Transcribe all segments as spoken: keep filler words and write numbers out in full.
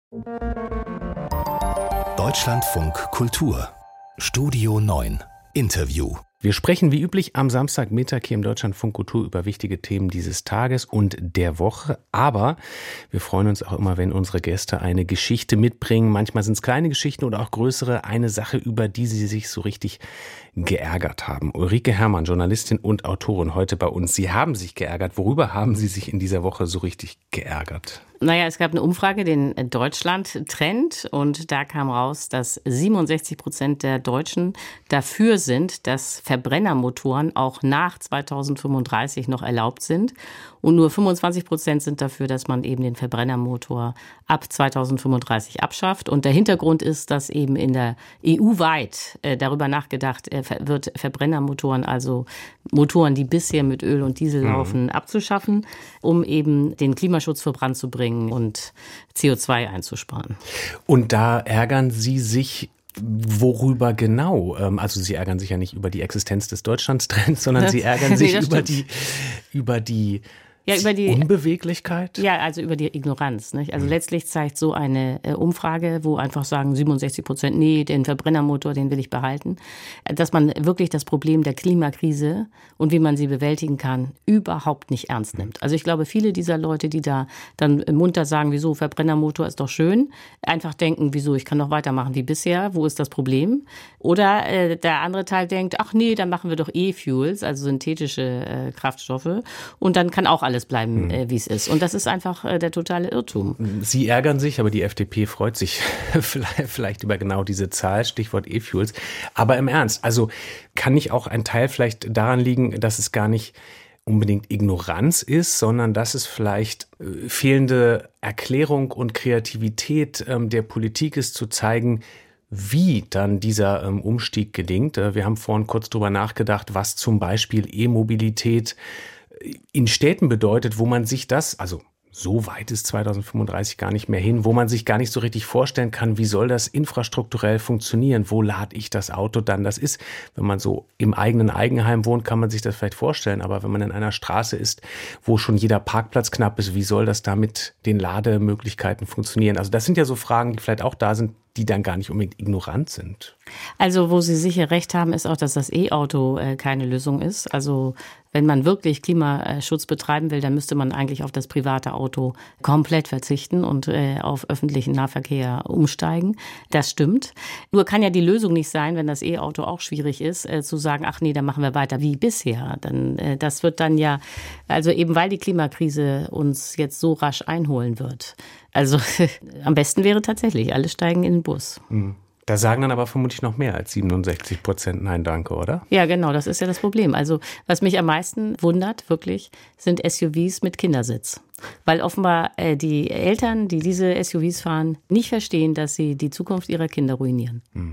Deutschlandfunk Kultur Studio neun Interview. Wir sprechen wie üblich am Samstagmittag hier im Deutschlandfunk Kultur über wichtige Themen dieses Tages und der Woche. Aber wir freuen uns auch immer, wenn unsere Gäste eine Geschichte mitbringen. Manchmal sind es kleine Geschichten oder auch größere. Eine Sache, über die sie sich so richtig geärgert haben. Ulrike Herrmann, Journalistin und Autorin, heute bei uns. Sie haben sich geärgert. Worüber haben Sie sich in dieser Woche so richtig geärgert? Naja, es gab eine Umfrage, den Deutschland-Trend, und da kam raus, dass siebenundsechzig Prozent der Deutschen dafür sind, dass Verbrennermotoren auch nach zweitausendfünfunddreißig noch erlaubt sind. Und nur fünfundzwanzig Prozent sind dafür, dass man eben den Verbrennermotor ab zweitausendfünfunddreißig abschafft. Und der Hintergrund ist, dass eben in der E U-weit äh, darüber nachgedacht äh, wird, Verbrennermotoren, also Motoren, die bisher mit Öl und Diesel mhm. laufen, abzuschaffen, um eben den Klimaschutz voranzubringen und C O zwei einzusparen. Und da ärgern Sie sich worüber genau? Also Sie ärgern sich ja nicht über die Existenz des Deutschlandstrends, sondern Sie ärgern sich nee, über die, über die Ja, über die Unbeweglichkeit? Ja, also über die Ignoranz. Nicht? Also mhm. letztlich zeigt so eine äh, Umfrage, wo einfach sagen siebenundsechzig Prozent, nee, den Verbrennermotor, den will ich behalten, dass man wirklich das Problem der Klimakrise und wie man sie bewältigen kann, überhaupt nicht ernst nimmt. Also ich glaube, viele dieser Leute, die da dann munter sagen, wieso, Verbrennermotor ist doch schön, einfach denken, wieso, ich kann doch weitermachen wie bisher, wo ist das Problem? Oder äh, der andere Teil denkt, ach nee, dann machen wir doch E-Fuels, also synthetische äh, Kraftstoffe, und dann kann auch alles bleiben, mhm. äh, wie es ist. Und das ist einfach äh, der totale Irrtum. Sie ärgern sich, aber die F D P freut sich vielleicht über genau diese Zahl, Stichwort E-Fuels. Aber im Ernst, also kann nicht auch ein Teil vielleicht daran liegen, dass es gar nicht unbedingt Ignoranz ist, sondern dass es vielleicht äh, fehlende Erklärung und Kreativität ähm, der Politik ist, zu zeigen, wie dann dieser ähm, Umstieg gelingt. Äh, wir haben vorhin kurz drüber nachgedacht, was zum Beispiel E-Mobilität in Städten bedeutet, wo man sich das, also so weit ist zweitausendfünfunddreißig gar nicht mehr hin, wo man sich gar nicht so richtig vorstellen kann, wie soll das infrastrukturell funktionieren, wo lade ich das Auto dann? Das ist, wenn man so im eigenen Eigenheim wohnt, kann man sich das vielleicht vorstellen, aber wenn man in einer Straße ist, wo schon jeder Parkplatz knapp ist, wie soll das da mit den Lademöglichkeiten funktionieren? Also das sind ja so Fragen, die vielleicht auch da sind, die dann gar nicht unbedingt ignorant sind. Also wo Sie sicher recht haben, ist auch, dass das E-Auto äh, keine Lösung ist. Also wenn man wirklich Klimaschutz betreiben will, dann müsste man eigentlich auf das private Auto komplett verzichten und äh, auf öffentlichen Nahverkehr umsteigen. Das stimmt. Nur kann ja die Lösung nicht sein, wenn das E-Auto auch schwierig ist, äh, zu sagen, ach nee, dann machen wir weiter wie bisher. Dann, äh, das wird dann ja, also eben weil die Klimakrise uns jetzt so rasch einholen wird. Also am besten wäre tatsächlich, alle steigen in den Bus. Da sagen dann aber vermutlich noch mehr als siebenundsechzig Prozent Nein, danke, oder? Ja, genau, das ist ja das Problem. Also was mich am meisten wundert, wirklich, sind S U Vs mit Kindersitz. Weil offenbar äh, die Eltern, die diese S U Vs fahren, nicht verstehen, dass sie die Zukunft ihrer Kinder ruinieren. Hm.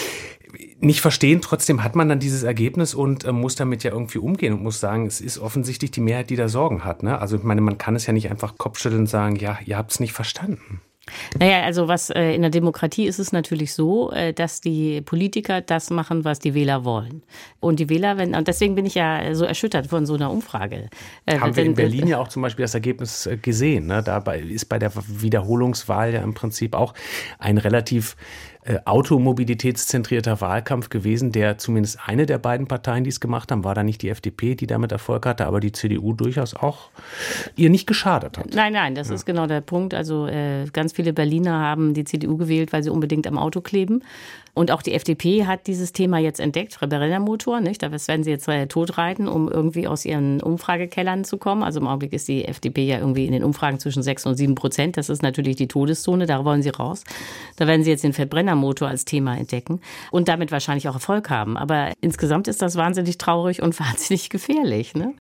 Nicht verstehen, trotzdem hat man dann dieses Ergebnis und äh, muss damit ja irgendwie umgehen und muss sagen, es ist offensichtlich die Mehrheit, die da Sorgen hat. Ne? Also ich meine, man kann es ja nicht einfach Kopfschütteln und sagen, ja, ihr habt es nicht verstanden. Naja, also was äh, in der Demokratie ist es natürlich so, äh, dass die Politiker das machen, was die Wähler wollen. Und die Wähler, wenn, und deswegen bin ich ja so erschüttert von so einer Umfrage. Äh, Haben wir in Berlin äh, ja auch zum Beispiel das Ergebnis äh, gesehen. Ne? Dabei ist bei der Wiederholungswahl ja im Prinzip auch ein relativ äh, automobilitätszentrierter Wahlkampf gewesen, der zumindest eine der beiden Parteien, die es gemacht haben, war da nicht die F D P, die damit Erfolg hatte, aber die C D U durchaus auch ihr nicht geschadet hat. Nein, nein, das ja. ist genau der Punkt. Also äh, ganz viele Berliner haben die C D U gewählt, weil sie unbedingt am Auto kleben. Und auch die F D P hat dieses Thema jetzt entdeckt, Verbrennermotor, nicht? Das werden sie jetzt äh, totreiten, um irgendwie aus ihren Umfragekellern zu kommen. Also im Augenblick ist die F D P ja irgendwie in den Umfragen zwischen sechs und sieben Prozent. Das ist natürlich die Todeszone, da wollen sie raus. Da werden sie jetzt den Verbrennermotor als Thema entdecken und damit wahrscheinlich auch Erfolg haben. Aber insgesamt ist das wahnsinnig traurig und wahnsinnig gefährlich, ne?